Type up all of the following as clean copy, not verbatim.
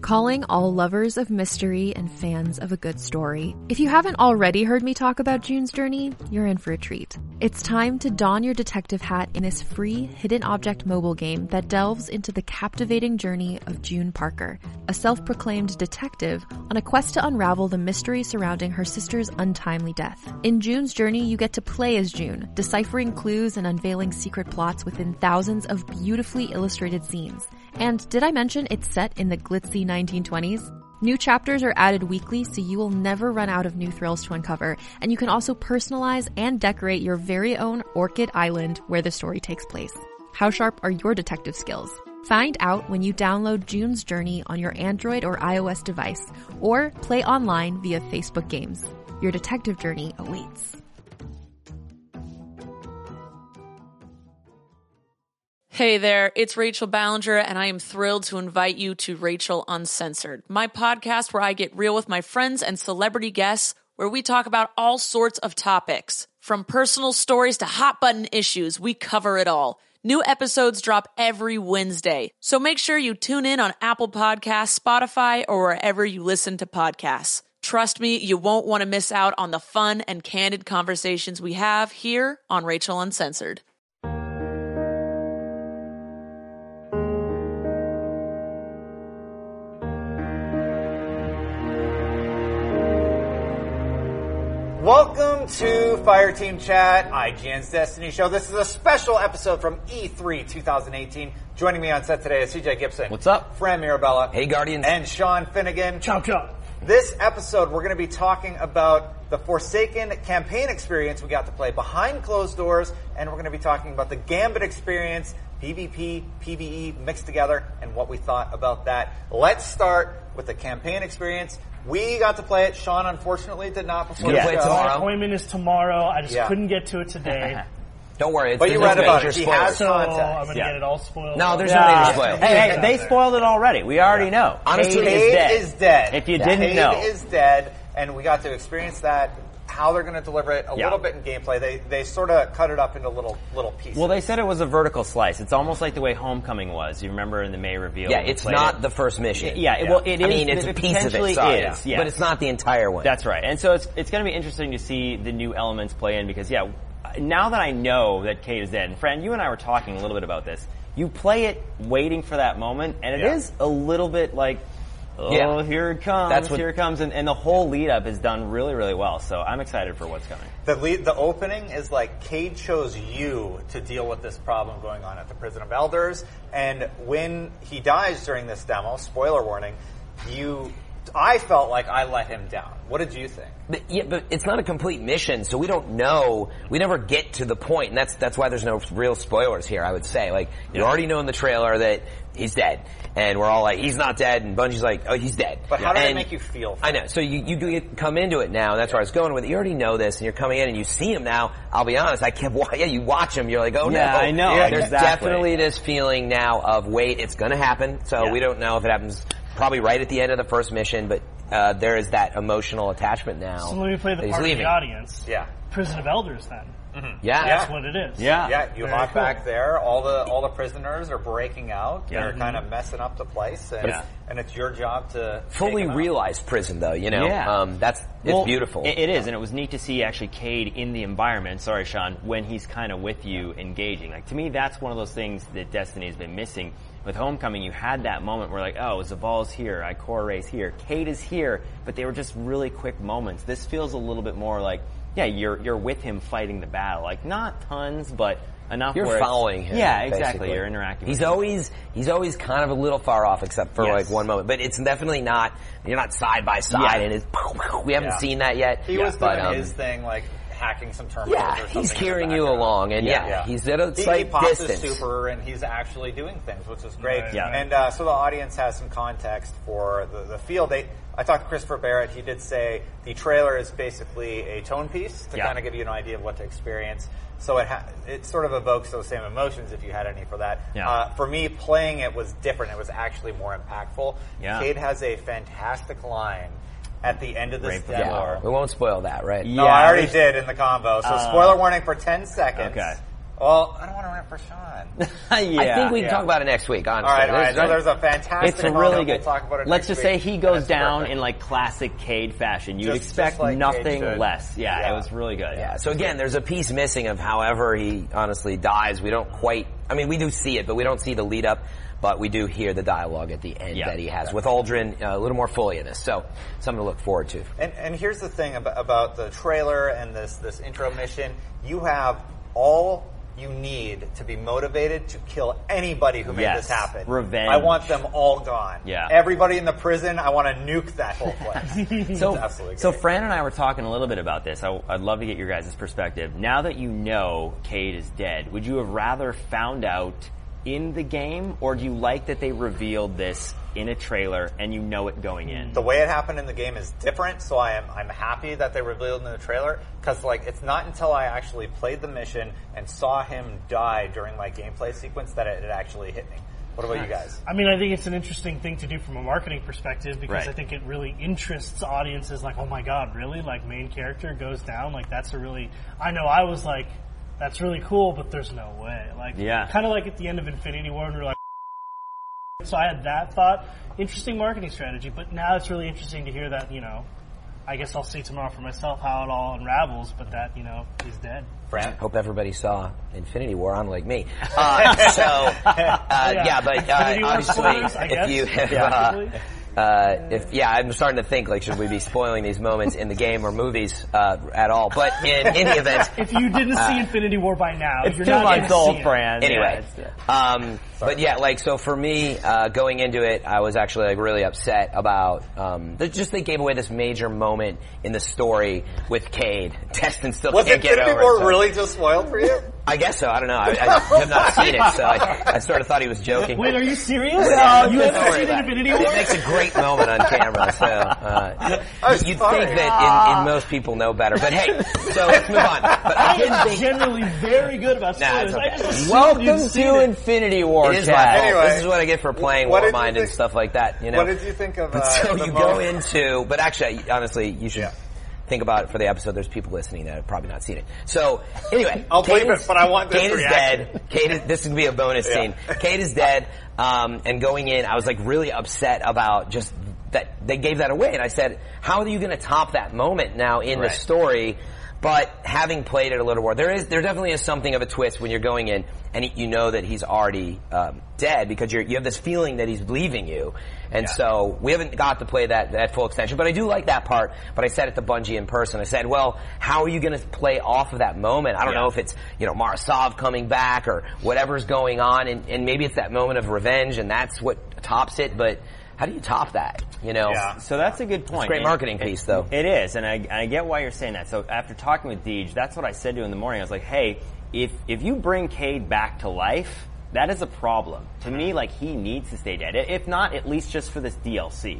Calling all lovers of mystery and fans of a good story. If you haven't already heard me talk about June's Journey, you're in for a treat. It's time to don your detective hat in this free hidden object mobile game that delves into the captivating journey of June Parker, a self-proclaimed detective on a quest to unravel the mystery surrounding her sister's untimely death. In June's Journey, you get to play as June, deciphering clues and unveiling secret plots within thousands of beautifully illustrated scenes. And did I mention it's set in the glitzy 1920s? New chapters are added weekly, so you will never run out of new thrills to uncover, and you can also personalize and decorate your very own Orchid Island where the story takes place. How sharp are your detective skills? Find out when you download June's Journey on your Android or iOS device, or play online via Facebook Games. Your detective journey awaits. Hey there, it's Rachel Ballinger, and I am thrilled to invite you to Rachel Uncensored, my podcast where I get real with my friends and celebrity guests, where we talk about all sorts of topics. From personal stories to hot-button issues, we cover it all. New episodes drop every Wednesday, so make sure you tune in on Apple Podcasts, Spotify, or wherever you listen to podcasts. Trust me, you won't want to miss out on the fun and candid conversations we have here on Rachel Uncensored. Welcome to Fireteam Chat, IGN's Destiny Show. This is a special episode from E3 2018. Joining me on set today is CJ Gibson. What's up? Fran Mirabella. Hey, Guardians. And Sean Finnegan. Chop, chop. This episode, we're going to be talking about the Forsaken campaign experience we got to play behind closed doors, and we're going to be talking about the Gambit experience, PvP, PvE mixed together, and what we thought about that. Let's start with the campaign experience. We got to play it. Sean, unfortunately, did not before the show. My appointment is tomorrow. I just couldn't get to it today. Don't worry. But you read about it. He has so I'm going to get it all spoiled. No, there's no major spoil. Hey, they spoiled it already. We already know. Honestly, Cade is dead. If you didn't know. Cade is dead, and we got to experience that, how they're going to deliver it a little bit in gameplay. They sort of cut it up into little pieces. Well, they said it was a vertical slice. It's almost like the way Homecoming was. You remember in the May reveal? Yeah, it's not the first mission. Well, it is. I mean, it's a piece of it, sorry. Is, but it's not the entire one. That's right. And so it's going to be interesting to see the new elements play in because, now that I know that Cade is dead, and Fran, you and I were talking a little bit about this, you play it waiting for that moment, and it is a little bit like, here it comes, here it comes, and the whole lead-up is done really, really well, so I'm excited for what's coming. The opening is like Cade chose you to deal with this problem going on at the Prison of Elders, and when he dies during this demo, spoiler warning, I felt like I let him down. What did you think? But it's not a complete mission, so we don't know. We never get to the point, and that's why there's no real spoilers here, I would say. Like, you already know in the trailer that he's dead. And we're all like, he's not dead, and Bungie's like, oh, he's dead. But how did it make you feel? I know. So you do come into it now, and that's where I was going with it. You already know this, and you're coming in, and you see him now. I'll be honest, you watch him, you're like, oh, no. Yeah, I know. Yeah, there's definitely this feeling now of, wait, it's going to happen. So we don't know if it happens probably right at the end of the first mission, but there is that emotional attachment now. So let me play the part of the audience. Yeah. Prison of Elders, then. Mm-hmm. Yeah. That's what it is. Yeah, you hop back there. All the prisoners are breaking out. They're kind of messing up the place, and it's your job to fully realize prison, though. You know, it's beautiful. It is, and it was neat to see actually Cade in the environment. Sorry, Sean, when he's kind of with you, engaging. Like, to me, that's one of those things that Destiny has been missing. With Homecoming, you had that moment where like, oh, Zaval's here, Ikora Ray's here, Cade is here, but they were just really quick moments. This feels a little bit more like, you're with him fighting the battle. Like, not tons, but enough you're where following him. Yeah, exactly. Basically. You're interacting he's with him. He's always kind of a little far off except for like one moment. But it's definitely not, you're not side by side and it's, we haven't seen that yet. He was doing his thing, like hacking some terminals or something. He's carrying you along, and he's at a slight distance. His super, and he's actually doing things, which is great. Right. Yeah. And so the audience has some context for the field. I talked to Christopher Barrett. He did say the trailer is basically a tone piece to kind of give you an idea of what to experience. So it sort of evokes those same emotions if you had any for that. Yeah. For me, playing it was different. It was actually more impactful. Yeah. Cade has a fantastic line at the end of this demo. Yeah, we won't spoil that, right? No, I already did in the combo. So spoiler warning for 10 seconds. Okay. Well, I don't want to run it for Sean. Yeah. I think we can talk about it next week, honestly. All right. So there's a fantastic It's a moment. really good. We'll talk about it Let's next just week. say he goes That's down perfect. in like classic Cade fashion. You'd Just expect like Cade nothing should. less. Yeah, Yeah. it was really good. Yeah, so again, there's a piece missing of however he honestly dies. We don't quite, I mean, we do see it, but we don't see the lead up, but we do hear the dialogue at the end that he has with Aldrin a little more fully in this. So, something to look forward to. And here's the thing about the trailer and this intro mission. You have all you need to be motivated to kill anybody who made this happen. Revenge. I want them all gone. Yeah. Everybody in the prison, I want to nuke that whole place. So Fran and I were talking a little bit about this. I'd love to get your guys' perspective. Now that you know Cade is dead, would you have rather found out in the game, or do you like that they revealed this in a trailer and you know it going in? The way it happened in the game is different, so I'm happy that they revealed in the trailer, because like it's not until I actually played the mission and saw him die during my gameplay sequence that it actually hit me. What about you guys? I mean, I think it's an interesting thing to do from a marketing perspective, because Right. I think it really interests audiences. Like, oh my god, really? Like, main character goes down? Like, that's a really... I know I was like, that's really cool, but there's no way. Like, Yeah. kind of like at the end of Infinity War, and we were like... So I had that thought. Interesting marketing strategy, but now it's really interesting to hear that, you know, I guess I'll see tomorrow for myself how it all unravels, but that, you know, he's dead. Fran? Hope everybody saw Infinity War, unlike me. But Infinity War obviously, spoilers, I guess. if you have, I'm starting to think, like, should we be spoiling these moments in the game or movies at all? But in any event, If you didn't see Infinity War by now, It's you're 2 not months going to old, see it. Fran. anyway, Yeah, but yeah, like, so for me, going into it, I was actually like really upset about, they gave away this major moment in the story with Cade. Destin still Was can't get Infinity over it. War so- really just spoiled for you? I guess so. I don't know. I have not seen it, so I sort of thought he was joking. Wait, are you serious? Yeah, You don't haven't worry seen about it. Infinity It War? makes a great moment on camera, so you'd sorry. think that in most people know better. But hey, so let's move on. But I I didn't am think generally very good about Nah, spoilers. it's okay. I just assumed Welcome you'd seen to it. Infinity War, it is my Chad. fault. Anyway, This is what I get for playing what did you Warmind and think- stuff like that. You know. What did you think of So the you go moment? into, but actually, honestly, you should think about it for the episode. There's people listening that have probably not seen it. So anyway, I'll believe Cade it, but I want this Cade is reaction. dead. Cade is, this would be a bonus scene. Cade is dead. And going in, I was like really upset about just that they gave that away. And I said, how are you going to top that moment now in the story? But having played it a little more, there definitely is something of a twist when you're going in and you know that he's already dead, because you have this feeling that he's leaving you. And so we haven't got to play that full extension, but I do like that part. But I said it to Bungie in person. I said, well, how are you going to play off of that moment? I don't know if it's, Marasov coming back or whatever's going on, and maybe it's that moment of revenge and that's what tops it, but how do you top that? Yeah. So that's a good point. It's a great marketing piece, though. It is, and I get why you're saying that. So after talking with Deej, that's what I said to him in the morning. I was like, hey, if you bring Cade back to life, that is a problem. To me, like, he needs to stay dead. If not, at least just for this DLC.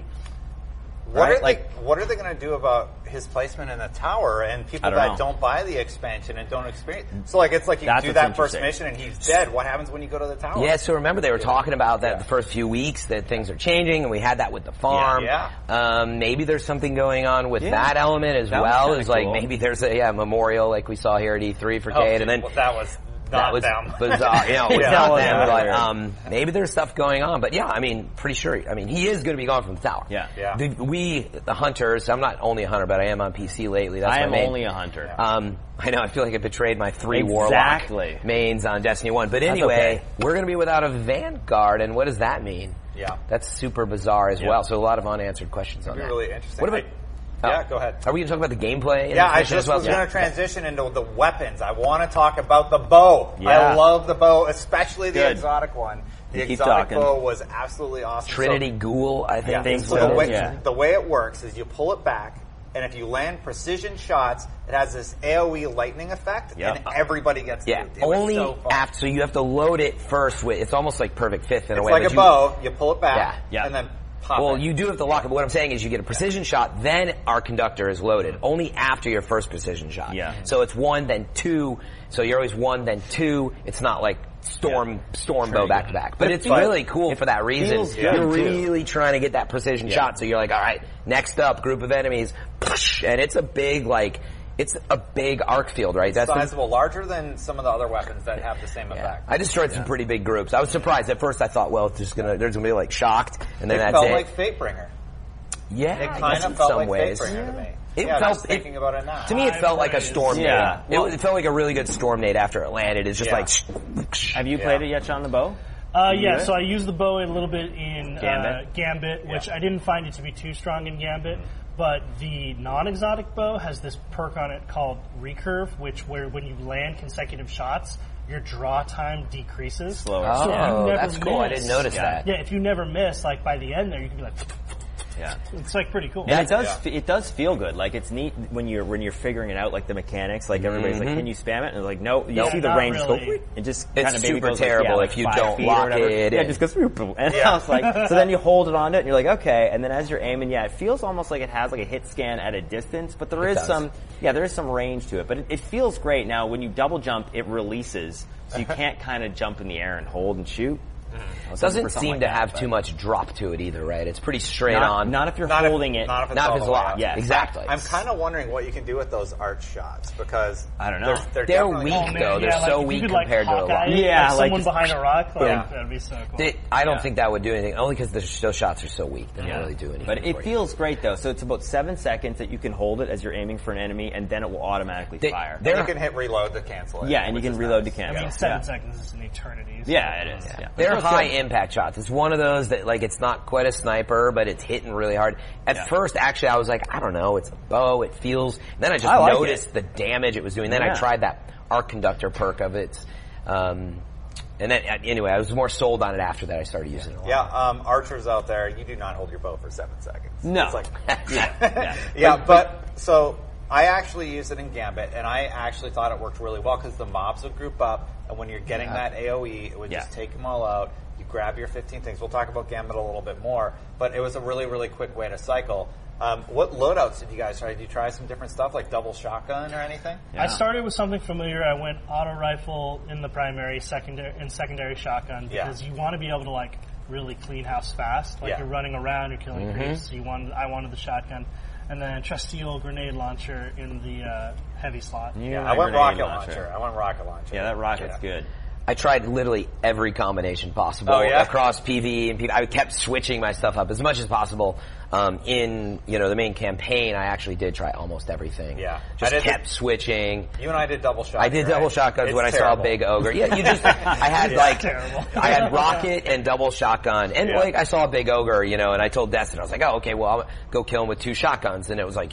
What Right? are they going to do about his placement in the tower and people I don't that know. don't buy the expansion and don't experience? So it's like you That's do what's that first interesting. mission and he's dead. What happens when you go to the tower? Yeah, so remember they were talking about that the first few weeks, that things are changing, and we had that with the farm. Yeah. Maybe there's something going on with that element as That was well. kinda As like cool. maybe there's a memorial like we saw here at E3 for Cade, and then well, that was that not was them. bizarre. It was Yeah. not Yeah. them, but maybe there's stuff going on. But yeah, I mean, pretty sure. I mean, he is going to be gone from the tower. Yeah. Yeah. The hunters. I'm not only a hunter, but I am on PC lately. That's I my am main. only a hunter. I know. I feel like I betrayed my 3 Exactly. warlock mains on Destiny 1. But anyway, we're going to be without a Vanguard, and what does that mean? Yeah. That's super bizarre as well. So a lot of unanswered questions on It'd that. be really interesting. What about? Yeah, go ahead. Are we going to talk about the gameplay? Yeah, I information just as well? was going to transition into the weapons. I want to talk about the bow. I love the bow, especially the Good. exotic one. The Keep exotic talking. bow was absolutely awesome. Trinity Ghoul, I think. Yeah. think So so, the way, yeah. the way it works is you pull it back, and if you land precision shots, it has this AoE lightning effect, Yep. and everybody gets Yeah, duped. It was only so fun. after. So you have to load it first with. It's almost like Perfect Fifth in a It's way. like but a bow. You pull it back, Yeah. and then pop Well, it. you do have to lock it. But what I'm saying is, you get a precision shot, then our conductor is loaded. Only after your first precision shot. Yeah. So it's 1, then 2. So you're always 1, then 2. It's not like storm bow back to back. But it's really cool for that reason. feels good, You're too. really trying to get that precision shot. So you're like, all right, next up, group of enemies, and it's a big like. It's a big arc field, right? That's sizable, larger than some of the other weapons that have the same effect. I destroyed some pretty big groups. I was surprised at first. I thought, well, there's gonna be like shocked, and then it that's felt it. like Fatebringer. Yeah, It I kind guess of in felt some like ways. Fatebringer to me. It yeah, felt just thinking about it now. To me, it felt like a Stormnade. Yeah. It felt like a really good Stormnade after it landed. It's just like. Have you played it yet, Sean, the bow? Yeah, so I used the bow a little bit in Gambit, which I didn't find it to be too strong in Gambit. But the non-exotic bow has this perk on it called Recurve, where when you land consecutive shots, your draw time decreases. Slower. Oh, So if you never that's cool. I miss- didn't notice that. Yeah, if you never miss, like by the end there, you can be like, Yeah. it's like pretty cool. And it does feel good. Like it's neat when you're figuring it out, like the mechanics. Like everybody's like, can you spam it? And it's like, no. You see the not range really. go. It just It's kind of maybe super goes terrible like, if you 5 don't feet or lock whatever. it Yeah, in. it just goes. And I was like, so then you hold it onto it, and you're like, okay. And then as you're aiming, it feels almost like it has like a hit scan at a distance, but there is some range to it. But it feels great. Now, when you double jump, it releases, so you can't kind of jump in the air and hold and shoot. It doesn't seem to have too much drop to it either, right? It's pretty straight on. Not if you're holding it. Not if it's, Not all if it's the way locked. up. Yeah, exactly. I'm kind of wondering what you can do with those arch shots because I don't know. They're They're definitely- weak, Oh, man, though. They're yeah, so like, if weak you could, compared to a Hawkeye, lot. Yeah, like someone just- behind a rock, Boom. that'd be so cool. I don't think that would do anything, only because those shots are so weak. They don't really do anything. But for it you. feels great though. So it's about 7 seconds that you can hold it as you're aiming for an enemy, and then it will automatically fire. And you can hit reload to cancel it. Yeah, and you which can is reload nice. to cancel. I mean, 7 seconds is an eternity. So Yeah, it is. Yeah. They're It feels high good. impact shots. It's one of those that, like, it's not quite a sniper, but it's hitting really hard. At first, actually, I was like, I don't know, it's a bow, it feels. Then I just I like noticed the damage it was doing. Then I tried that arc conductor perk of it. And then, anyway, I was more sold on it after that. I started using it a lot. Yeah, archers out there, you do not hold your bow for 7 seconds. No. It's like, Yeah. but so I actually used it in Gambit, and I actually thought it worked really well because the mobs would group up, and when you're getting that AoE, it would just take them all out. You grab your 15 things. We'll talk about Gambit a little bit more, but it was a really, really quick way to cycle. What loadouts did you guys try? Did you try some different stuff like double shotgun or anything? I started with something familiar. I went auto rifle in the primary, secondary shotgun because you want to be able to like really clean house fast. Like you're running around, you're killing creeps. So I wanted the shotgun, and then trusty old grenade launcher in the heavy slot. Yeah, I went rocket launcher. Yeah, that rocket's good. I tried literally every combination possible across PvE and PvE. I kept switching my stuff up as much as possible. In the main campaign, I actually did try almost everything. Yeah, just kept switching. You and I did double shotgun. I did double shotguns when I saw a big ogre. Yeah, I had I had rocket and double shotgun, and like I saw a big ogre, and I told Destin, I was like, oh, okay, well, I'll go kill him with 2 shotguns, and it was like,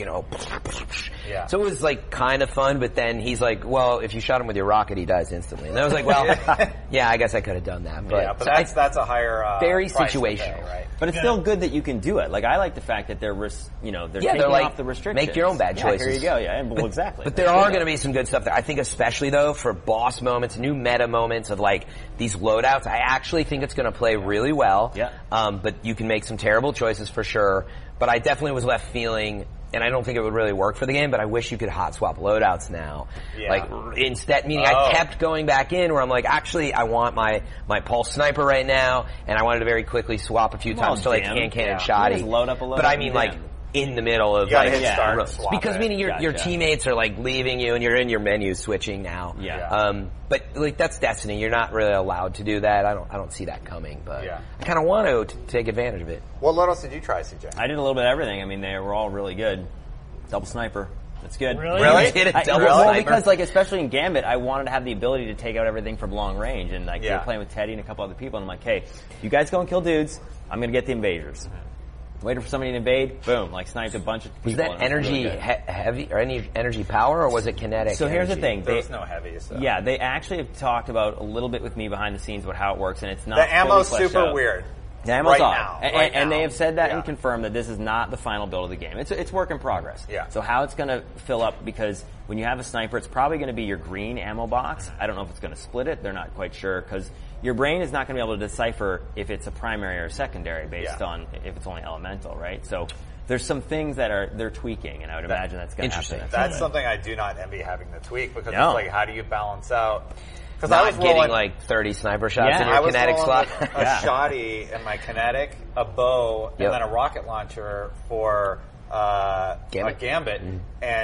Yeah. So it was like kind of fun, but then he's like, well, if you shot him with your rocket, he dies instantly, and I was like, well, yeah, I guess I could have done that, but but that's a higher very price to pay, situational, right? But it's still good that you can do it. Like I like the fact that they're taking like, off the restrictions. make your own bad choices. Here you go. Yeah, well, exactly. But there are going to be some good stuff there. I think especially though for boss moments, new meta moments of like these loadouts, I actually think it's going to play really well. Yeah. But you can make some terrible choices for sure. But I definitely was left feeling, and I don't think it would really work for the game, but I wish you could hot swap loadouts now. Yeah. Like instead, meaning I kept going back in where I'm like, actually I want my pulse sniper right now, and I wanted to very quickly swap a few times to like can and shoddy. Just load up a loadout but I mean and like jam. in the middle of You gotta like hit start and swap because it. meaning your teammates are like leaving you and you're in your menu switching now. Yeah. But like that's Destiny. You're not really allowed to do that. I don't see that coming, but Yeah. I kind of want to take advantage of it. What loadouts did you try, CJ? I did a little bit of everything. I mean, they were all really good. Double sniper. That's good. Really? You did a double Well, sniper? because like especially in Gambit, I wanted to have the ability to take out everything from long range, and like they Yeah. were playing with Teddy and a couple other people, and I'm like, hey, you guys go and kill dudes. I'm gonna get the invaders. Waited for somebody to invade. Boom! Like sniped a bunch of people. Was that and it was energy really good. heavy or any energy power, or was it kinetic? So here's the energy? thing. There was no heavy. So. Yeah, they actually have talked about a little bit with me behind the scenes about how it works, and it's not. The ammo's fully fleshed super out. weird. The ammo's Right off. now. And, Right and now. they have said that Yeah. and confirmed that this is not the final build of the game. It's work in progress. Yeah. So how it's going to fill up, because when you have a sniper, it's probably going to be your green ammo box. I don't know if it's going to split it. They're not quite sure, because your brain is not going to be able to decipher if it's a primary or a secondary based on if it's only elemental, right? So there's some things that they're tweaking, and I would imagine that's going to happen. Interesting. That's something I do not envy having to tweak because No. it's like, how do you balance out? Because Not I was getting rolling like 30 sniper shots Yeah. in I your was kinetic rolling slot. with a shoddy in my kinetic, a bow, Yep. and then a rocket launcher for Gambit. a Gambit, and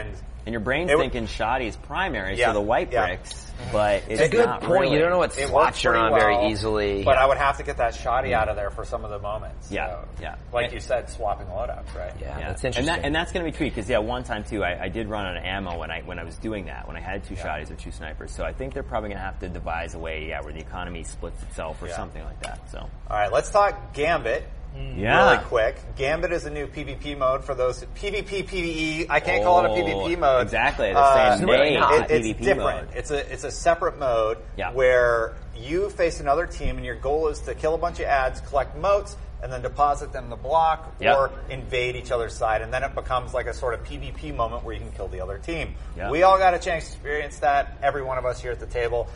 And your brain's thinking shoddy is primary, so the white bricks. But it's a good not point. Really. You don't know what spots you're on very easily. But I would have to get that shoddy out of there for some of the moments. Yeah, so, like you said, swapping loadouts, right? Yeah, that's interesting. And that's going to be tweaked because one time too, I did run out of ammo when I was doing that, when I had 2 shotties or 2 snipers. So I think they're probably going to have to devise a way, where the economy splits itself or something like that. So all right, let's talk Gambit. Really quick. Gambit is a new PvP mode for those PvP, PvE. I can't call it a PvP mode. Exactly, the same name. It's different. It's a separate mode where you face another team, and your goal is to kill a bunch of ads, collect motes, and then deposit them in the block or invade each other's side, and then it becomes like a sort of PvP moment where you can kill the other team. Yep. We all got a chance to experience that. Every one of us here at the table.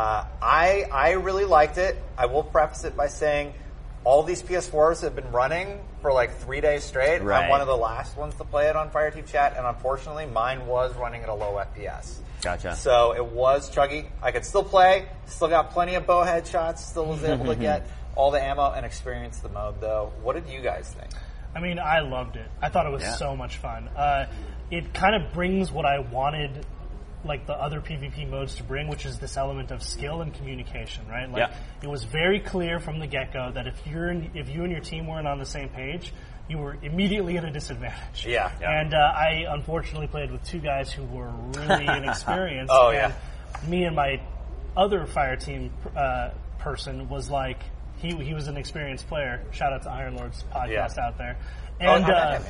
I really liked it. I will preface it by saying, all these PS4s have been running for like 3 days straight. Right. I'm one of the last ones to play it on Fireteam Chat, and unfortunately, mine was running at a low FPS. Gotcha. So it was chuggy. I could still play, still got plenty of bow headshots, still was able to get all the ammo and experience the mode, though. What did you guys think? I mean, I loved it. I thought it was so much fun. It kind of brings what I wanted, like the other PvP modes to bring, which is this element of skill and communication, right? Like it was very clear from the get-go that if you and your team weren't on the same page, you were immediately at a disadvantage. Yeah. And I unfortunately played with 2 guys who were really inexperienced. And me and my other Fireteam person was like, he was an experienced player. Shout out to Iron Lord's podcast out there. And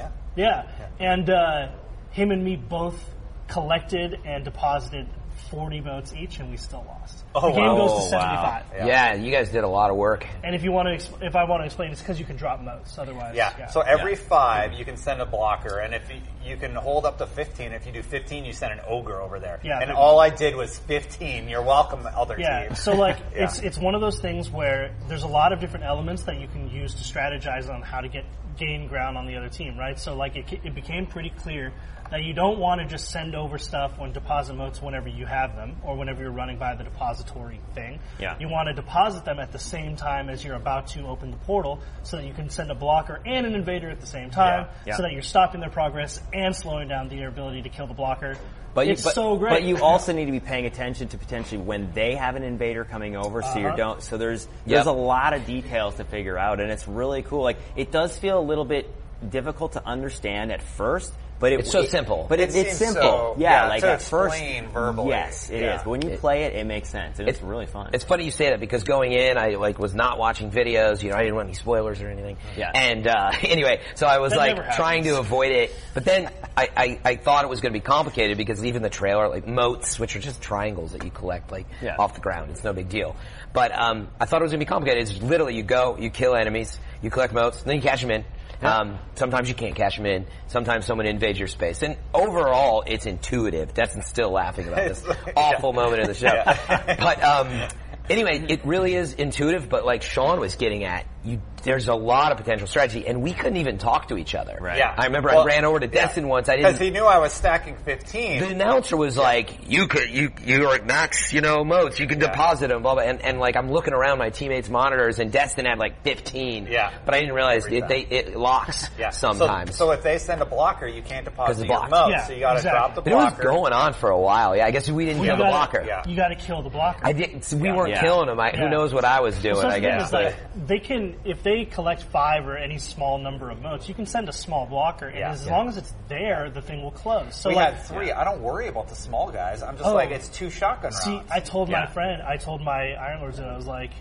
and him and me both collected and deposited 40 votes each, and we still lost. The game goes to 75. Yeah, you guys did a lot of work. And if I want to explain, it's because you can drop motes. Otherwise, So every 5, you can send a blocker, and if you can hold up to 15. If you do 15, you send an ogre over there. Yeah, and all I did was 15. You're welcome, other team. So like it's one of those things where there's a lot of different elements that you can use to strategize on how to gain ground on the other team, right? So like it became pretty clear that you don't want to just send over stuff when deposit motes whenever you have them or whenever you're running by the depository thing. Yeah. You want to deposit them at the same time as you're about to open the portal so that you can send a blocker and an invader at the same time so that you're stopping their progress and slowing down their ability to kill the blocker. It's so great. But you also need to be paying attention to potentially when they have an invader coming over, so there's a lot of details to figure out, and it's really cool. Like, it does feel a little bit difficult to understand at first, but it's so simple. But it's simple. So, like to at first, verbally. yes, it is. But when you play it, it makes sense, and it's really fun. It's funny you say that because going in, I was not watching videos. I didn't want any spoilers or anything. Yeah. And anyway, so I was trying to avoid it. But then I thought it was going to be complicated because even the trailer, like motes, which are just triangles that you collect off the ground. It's no big deal. But I thought it was going to be complicated. It's literally you go, you kill enemies, you collect motes, then you cash them in. Sometimes you can't cash them in. Sometimes someone invades your space. And overall, it's intuitive. Destin's still laughing about this awful moment in the show. But anyway, it really is intuitive. But like Sean was getting at, there's a lot of potential strategy, and we couldn't even talk to each other. Right. Yeah. I remember I ran over to Destin once. I didn't. Because he knew I was stacking 15. The announcer was like, you're at max, motes. You can deposit them, blah, blah. And like, I'm looking around my teammates' monitors, and Destin had like 15. Yeah. But I didn't realize it locks sometimes. So if they send a blocker, you can't deposit your blocked. motes. Yeah, So you got to drop the But it was blocker. going on for a while. Yeah, I guess we didn't kill the blocker. Yeah. You got to kill the blocker. I didn't. So we weren't killing him. Who knows what I was doing? So I guess. is like, they can, if they collect 5 or any small number of motes, you can send a small blocker, and as long as it's there, the thing will close. So we had 3. I don't worry about the small guys. I'm just like, it's 2 shotgun rounds. See, I told my Iron Lords, and I was like,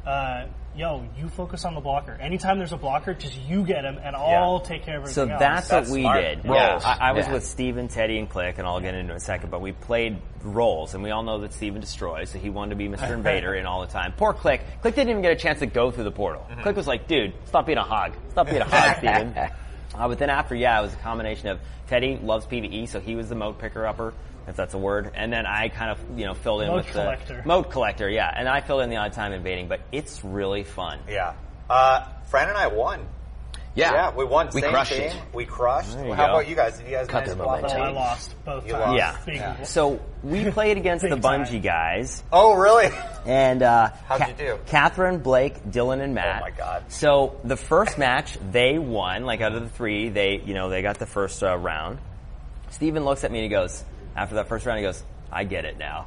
yo, you focus on the blocker. Anytime there's a blocker, just you get him, and I'll take care of everything else. That's what we smart. did. Roles. Yeah. I was with Steven, Teddy, and Click, and I'll get into it in a second, but we played roles, and we all know that Steven destroys, so he wanted to be Mr. Invader in all the time. Poor Click. Click didn't even get a chance to go through the portal. Click was like, dude, stop being a hog. Stop being a hog, Steven. But then after, it was a combination of Teddy loves PvE, so he was the mote picker-upper, if that's a word. And then I kind of, filled in with the mote collector, and I filled in the odd time invading, but it's really fun. Yeah. Fran and I won. Yeah, we won. We Same crushed team. it. We crushed. There you How go. about you guys? Did you guys Cut manage to their block momentum. the I team? lost both You times. lost. Yeah. So we played against the Big time. Bungie guys. Oh, really? And How'd you do? Catherine, Blake, Dylan, and Matt. Oh my God. So the first match they won. Like out of the 3, they got the first round. Steven looks at me and he goes, after that first round, he goes, I get it now.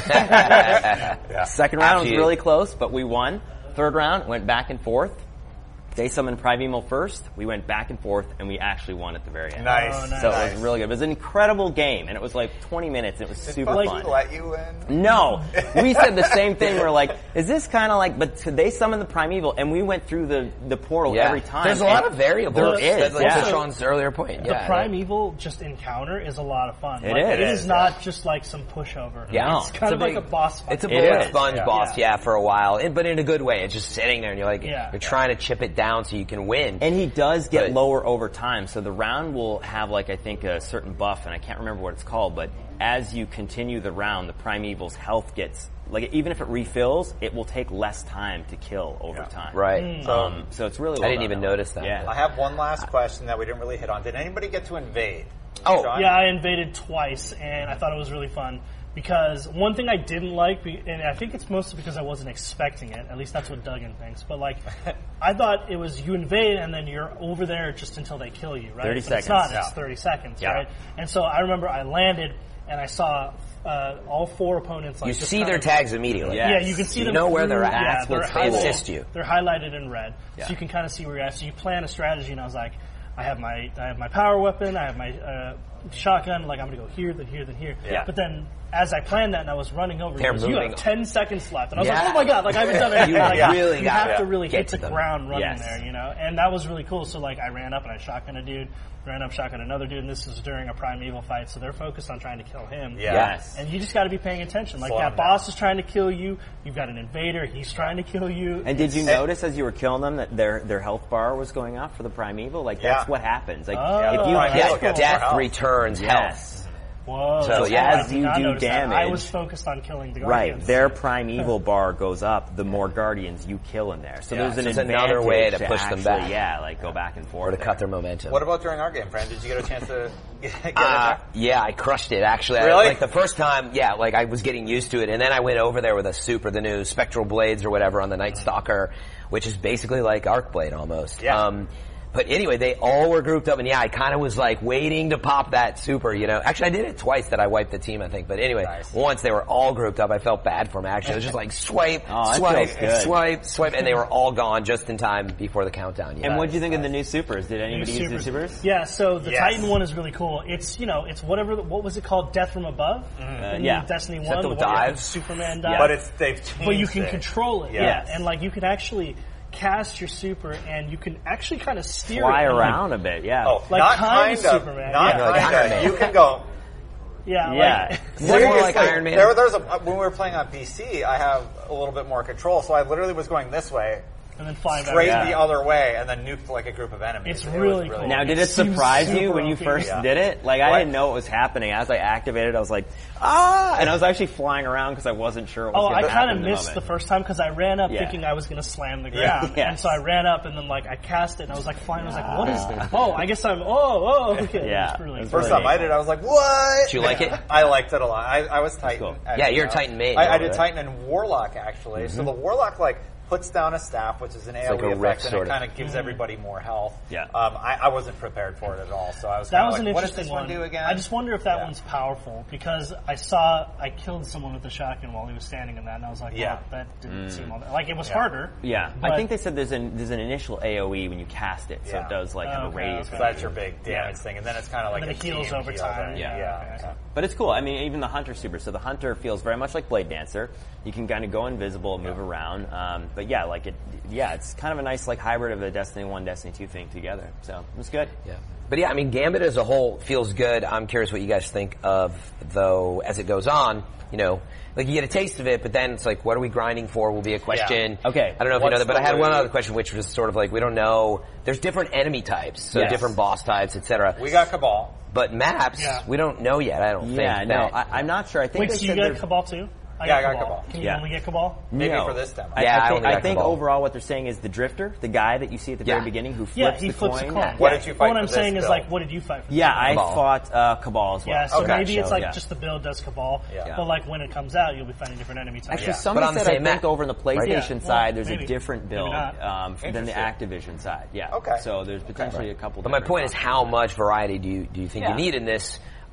Second round was really close, but we won. Third round, went back and forth. They summoned Primeval first. We went back and forth, and we actually won at the very end. Nice. Oh, nice. So it was really good. It was an incredible game, and it was like 20 minutes. And it was super fun. Let you in? No, we said the same thing. We're like, is this kind of like? But they summoned the Primeval, and we went through the portal every time. There's a lot of variables. There is, Like to Sean's earlier point. The Primeval just encounter is a lot of fun. It is not just like some pushover. Yeah. It's kind of like a boss fight. It's a bullet sponge boss, for a while, but in a good way. It's just sitting there, and you're like, you're trying to chip it down so you can win. And he does get lower over time, so the round will have like I think a certain buff, and I can't remember what it's called, but as you continue the round, the Primeval's health gets, like even if it refills, it will take less time to kill over time. Right. So it's really well I didn't done even that notice way. that. Yeah. I have one last question that we didn't really hit on. Did anybody get to invade? Oh, Sean? Yeah, I invaded twice, and I thought it was really fun. Because one thing I didn't like, and I think it's mostly because I wasn't expecting it, at least that's what Duggan thinks, but like, I thought it was you invade and then you're over there just until they kill you, right? 30 but seconds. It's not, it's 30 seconds, right? And so I remember I landed and I saw all four opponents. Like, you just see their kinda, tags immediately. Yeah. Yeah, you can see them. You know where through, they're at. Yeah, That's what's they're highlighted- assist you. They're highlighted in red, Yeah. so you can kind of see where you're at. So you plan a strategy, and I was like, I have my power weapon, I have my shotgun. Like I'm gonna go here, then here, then here. Yeah. But then as I planned that, and I was running over, They're he goes, you moving. have 10 seconds left, and I was Yeah. like, oh my god, like I haven't done anything. Like, really you gotta have to really get hit to the them. ground running Yes. there, you know. And that was really cool. So like I ran up and I shotgunned a dude, ran up, shotgunned another dude, and this is during a Primeval fight, so they're focused on trying to kill him. Yes. And you just got to be paying attention. Like Slow that him boss is trying to kill you. You've got an invader. He's trying to kill you. And did you notice as you were killing them that their health bar was going up for the Primeval? Like that's what happens. Like if you Primeval get gets Death more health. returns yes. Whoa. So I as did you not do notice that. I damage- was focused on killing the Right, Guardians. their Primeval bar goes up the more Guardians you kill in there. So there's an so it's advantage another way to push them actually, back. Yeah, like go back and forth. Or to cut their momentum. What about during our game, Fran? Did you get a chance to get in there? Yeah, I crushed it, actually. Really? Like the first time, like I was getting used to it, and then I went over there with a super, the new Spectral Blades or whatever on the Night Stalker, which is basically like Arcblade almost. Yeah. But anyway, they all were grouped up, and I kind of was like waiting to pop that super, Actually, I did it twice that I wiped the team, I think. But anyway, once they were all grouped up, I felt bad for them, actually. It was just like swipe, that swipe, feels good. swipe, and they were all gone just in time before the countdown. And what do you think of the new supers? Did anybody use the supers? Yeah, so the Yes. Titan one is really cool. It's, it's whatever, what was it called? Death from Above? In yeah. Destiny that 1. the the one where dives? Superman dives. But they've changed But you can it. control it, Yes. And like you can actually cast your super and you can actually kind of steer Fly it. around a bit, yeah. Oh, Like not kind kind of of. Superman. Not Yeah. Like kind Iron of. Man. You can go. Yeah, Yeah. like, More like Iron Man. There's when we were playing on PC, I have a little bit more control, so I literally was going this way, and then fly back. straight Yeah. the other way, and then nuked like a group of enemies. It's It was really cool. Now, did it seems surprise you super when you OP. first Yeah. did it? Like, I What? didn't know what was happening. As I activated, I was like, and I was actually flying around because I wasn't sure what was Oh, going I to happen. kind of missed the first time because I ran up Yeah. thinking I was going to slam the ground. Yeah. And so I ran up and then like I cast it and I was like flying. I was like, what is Oh, I guess I'm, okay. Yeah. It's really It's First really time I did, I was like, "What?" Did you like it? I liked it a lot. I was Titan. cool. Yeah, you're a Titan main, I though, did right? Titan and Warlock actually. So the Warlock puts down a staff, which is an AoE like a effect, Rift, and sort it of. kind of gives everybody more health. Yeah. I wasn't prepared for it at all, so I was That kind was of an like, "What does interesting this one do again?" I just wonder if that Yeah. one's powerful because I killed someone with a shotgun while he was standing in that, and I was like, Yeah. well, that didn't seem all that. Like it was harder. Yeah, But- I think they said there's an initial AoE when you cast it, so Yeah. it does like have a Okay, radius. okay. So that's your big damage thing, and then it's kind of like then a it heals team over heal time. thing. Yeah. Okay. But it's cool. I mean, even the Hunter super. So the Hunter feels very much like Blade Dancer. You can kind of go invisible, move around. But yeah, it's kind of a nice like hybrid of a Destiny 1, Destiny 2 thing together. So it's good. Yeah. But yeah, I mean, Gambit as a whole feels good. I'm curious what you guys think of, though, as it goes on. Like you get a taste of it, but then it's like, what are we grinding for will be a question. Yeah. Okay. I don't know if you know What's that, but I the had one way- other question, which was sort of like, we don't know. There's different enemy types, so Yes. different boss types, etc. We got Cabal. But maps, Yeah. we don't know yet, I don't Yeah, think. no, that- I'm not sure. I think Wait, they so you said got they're- Cabal too? Yeah, I got Cabal. Can you Yeah. only get Cabal? Maybe No. for this demo. Yeah, I only I got think Cabal. overall what they're saying is the Drifter, the guy that you see at the very Yeah. beginning who flips Yeah, he the flips coin. the coin. What did you fight What for I'm this saying is build? like, what did you fight for? Yeah, I Cabal. fought Cabal as well. Yeah, so Okay. maybe it's like Yeah. just the build does Cabal, Yeah. but like when it comes out, you'll be fighting different enemy types. Actually, Yeah. But somebody on the said I same think map, over on the PlayStation Yeah. side, Well, there's maybe. a different Maybe build not. than the Activision side. Yeah. Okay. So there's potentially a couple. But my different point is, options how there. much variety do you think Yeah. you need in this?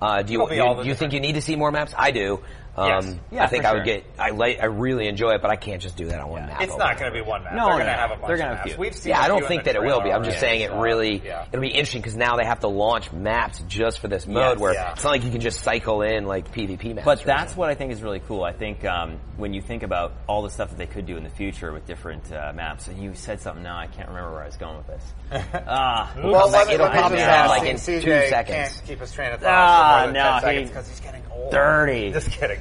Do you think you need to see more maps? I do. Yes. I think I really enjoy it, but I can't just do that on one map. It's not going to be one map. No, they're going to have a bunch they're of gonna maps. have We've seen I a don't few think in the that it will be. trailer I'm just already, saying it'll be interesting because now they have to launch maps just for this mode where it's not like you can just cycle in like PvP maps. But that's what I think is really cool. I think when you think about all the stuff that they could do in the future with different maps, and you said something now, I can't remember where I was going with this. It'll pop out like in 2 CJ seconds. Can't keep his train of thought for more than 10 seconds because he's getting old. Dirty. Just kidding.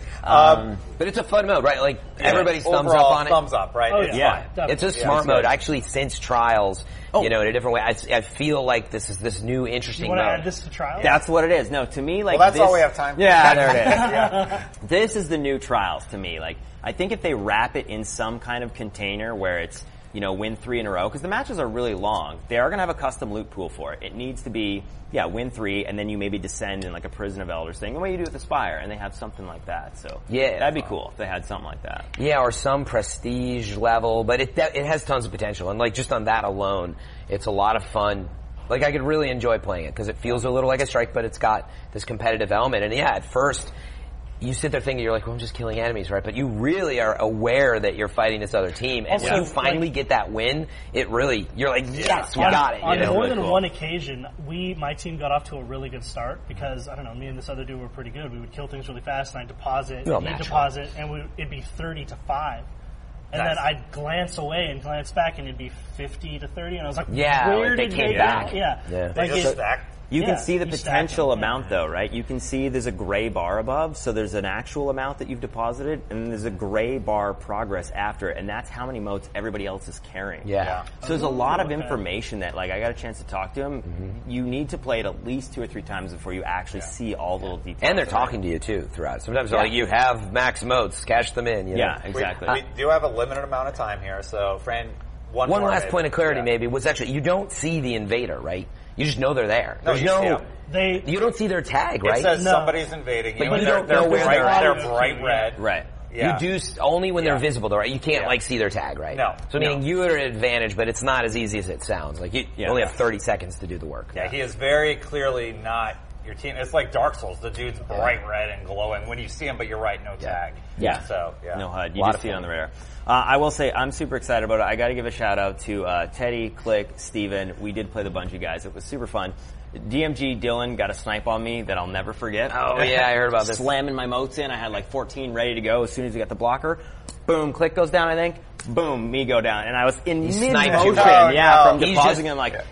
But it's a fun mode, right? Like everybody's thumbs up on it. Thumbs up, right? Oh, It's yeah. fine. It's a smart mode. Actually, since Trials, in a different way, I feel like this is this new interesting You want to mode. add this to Trials? That's what it is. No, to me, like Well, that's this, all we have time for. Yeah, there it is. This is the new Trials to me. Like, I think if they wrap it in some kind of container where it's, win 3 in a row, because the matches are really long. They are going to have a custom loot pool for it. It needs to be, win 3, and then you maybe descend in like a Prison of Elders thing, the way you do with Aspire, and they have something like that. So that'd be cool if they had something like that. Yeah, or some prestige level, but it has tons of potential, and like just on that alone, it's a lot of fun. Like I could really enjoy playing it because it feels a little like a strike, but it's got this competitive element. And at first, you sit there thinking, you're like, well, I'm just killing enemies, right? But you really are aware that you're fighting this other team. And when you finally get that win, you're like, yes, we got it. On more than one occasion, my team got off to a really good start because, I don't know, me and this other dude were pretty good. We would kill things really fast, and I'd deposit, and he'd deposit, and it'd be 30-5. And then I'd glance away and glance back, and it'd be 50-30, and I was like, where they did came they back. go? Yeah. They just stacked. You can see the you stack potential them, amount though, right? You can see there's a gray bar above, so there's an actual amount that you've deposited, and there's a gray bar progress after it, and that's how many motes everybody else is carrying. Yeah. So there's a lot of information that, like, I got a chance to talk to him. You need to play it at least 2 or 3 times before you actually see all the little details. And they're talking to you too throughout. Sometimes they're like, you have max motes, cash them in. Yeah, exactly. We do have a limited amount of time here, so Fran, one last point of clarity maybe was actually you don't see the invader, right? You just know they're there. No, There's you see them. You don't see their tag, right? It says somebody's invading you. But you don't they're know where they're at. They're bright red. Right. Yeah. You do only when they're visible, though, right? You can't see their tag, right? No. So meaning you are at an advantage, but it's not as easy as it sounds. Like you only have 30 seconds to do the work. Yeah, he is very clearly not your team. It's like Dark Souls. The dude's bright red and glowing when you see him, but you're right, no tag. Yeah. So no HUD. You just see it on the radar. I will say I'm super excited about it. I got to give a shout out to Teddy, Click, Steven. We did play the Bungie guys. It was super fun. DMG Dylan got a snipe on me that I'll never forget. Oh yeah, I heard about this. Slamming my motes in. I had like 14 ready to go as soon as we got the blocker. Boom, Click goes down, I think. Boom, me go down. And I was in mid-motion. From depositing him like,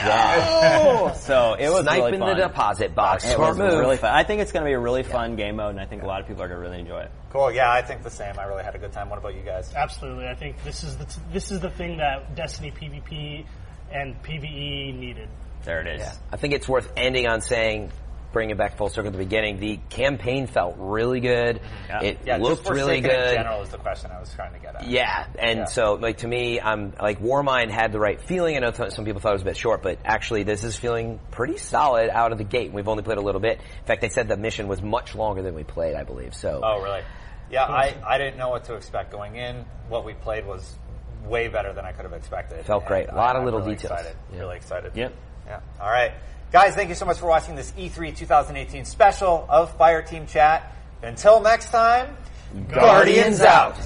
no! So it was really fun. Sniping the deposit box. It was really fun. I think it's going to be a really fun game mode, and I think a lot of people are going to really enjoy it. Cool. Yeah, I think the same. I really had a good time. What about you guys? Absolutely. I think this is the thing that Destiny PvP and PvE needed. There it is. Yeah. I think it's worth ending on saying, bring it back full circle at the beginning, the campaign felt really good. Yeah. It looked really good. In general is the question I was trying to get at. Yeah, and so like to me, I'm like Warmind had the right feeling. I know some people thought it was a bit short, but actually this is feeling pretty solid out of the gate. We've only played a little bit. In fact, they said the mission was much longer than we played, I believe. So. Oh, really? Yeah, I didn't know what to expect going in. What we played was way better than I could have expected. Felt great. A lot of little really details. Excited. Yeah. Really excited. Yep. Yeah. All right. Guys, thank you so much for watching this E3 2018 special of Fireteam Chat. Until next time, Guardians out.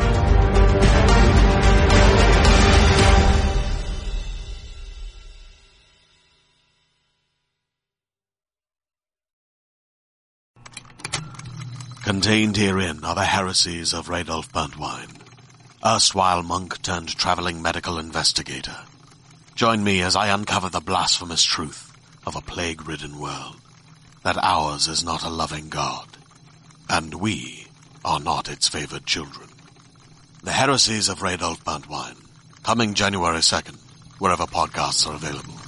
Contained herein are the heresies of Radolf Burntwine, erstwhile monk turned traveling medical investigator. Join me as I uncover the blasphemous truth of a plague-ridden world, that ours is not a loving God, and we are not its favored children. The heresies of Radolf Burntwine, coming January 2nd, wherever podcasts are available.